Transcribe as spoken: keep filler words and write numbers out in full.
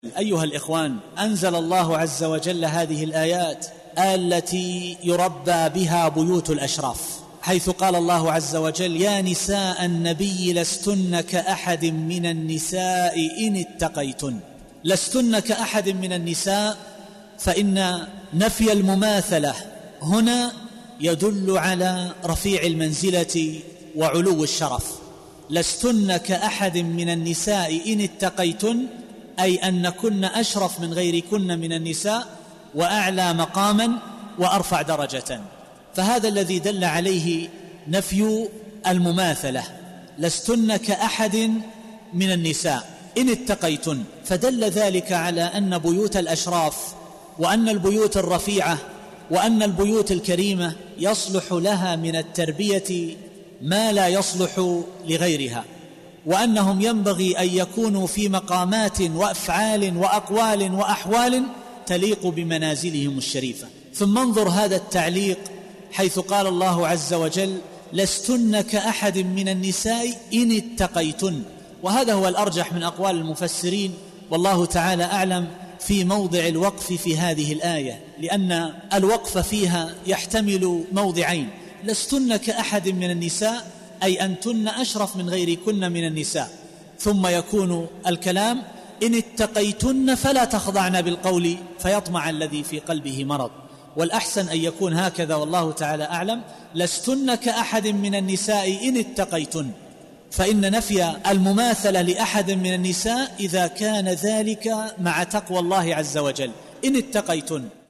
أيها الإخوان، أنزل الله عز وجل هذه الآيات التي يربى بها بيوت الأشراف، حيث قال الله عز وجل: يا نساء النبي لستن كأحد من النساء إن اتقيتن. لستن كأحد من النساء، فإن نفي المماثلة هنا يدل على رفيع المنزلة وعلو الشرف. لستن كأحد من النساء إن اتقيتن، أي أنكن أشرف من غيركن من النساء وأعلى مقاما وأرفع درجة، فهذا الذي دل عليه نفي المماثلة. لستن كأحد من النساء إن اتقيتن، فدل ذلك على أن بيوت الأشراف وأن البيوت الرفيعة وأن البيوت الكريمة يصلح لها من التربية ما لا يصلح لغيرها، وأنهم ينبغي أن يكونوا في مقامات وأفعال وأقوال وأحوال تليق بمنازلهم الشريفة. ثم انظر هذا التعليق حيث قال الله عز وجل: لستن كأحد من النساء إن اتقيتن، وهذا هو الأرجح من أقوال المفسرين، والله تعالى أعلم في موضع الوقف في هذه الآية، لأن الوقف فيها يحتمل موضعين: لستن كأحد من النساء أي أنتن أشرف من غيركن من النساء، ثم يكون الكلام: إن اتقيتن فلا تخضعن بالقول فيطمع الذي في قلبه مرض. والأحسن أن يكون هكذا والله تعالى أعلم: لستن كأحد من النساء إن اتقيتن، فإن نفي المماثلة لأحد من النساء إذا كان ذلك مع تقوى الله عز وجل. إن اتقيتن